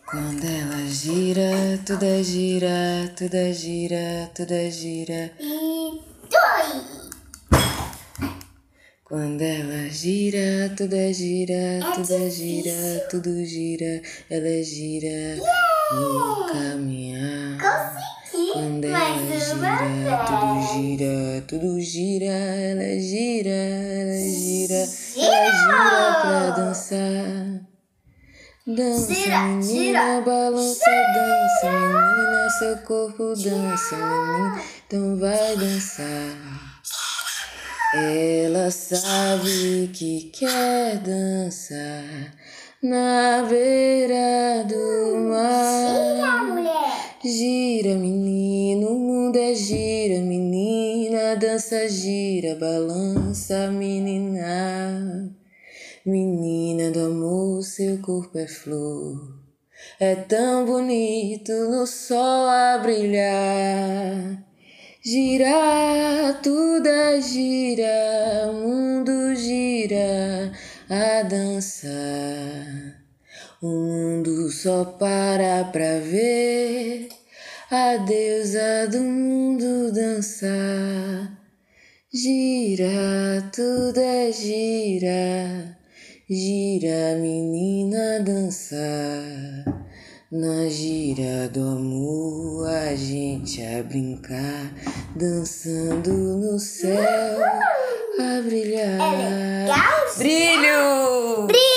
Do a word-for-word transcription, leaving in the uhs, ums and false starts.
Quando ela gira, tudo é gira, tudo é gira, tudo é gira. E dois. Quando ela gira, tudo é gira, tudo é gira, tudo gira, ela gira no caminhar. Consegui. Quando ela Mais uma gira, tudo vez. gira, tudo gira, ela gira, ela gira, Gira! ela gira pra dançar. Dança, Gira, menina, gira, balança, dança, menina, seu corpo dança, menina, então vai dançar. Ela sabe que quer dançar na beira do mar. Gira, mulher. Gira, menino, o mundo é gira, menina, dança, gira, balança, menina. Menina do amor, seu corpo é flor, é tão bonito no sol a brilhar. Gira, tudo é gira, o mundo gira a dançar. O mundo só para pra ver a deusa do mundo dançar. Gira, tudo é gira, gira, menina, dançar. Na gira do amor a gente a brincar, dançando no céu a brilhar. É legal? Brilho! Brilho.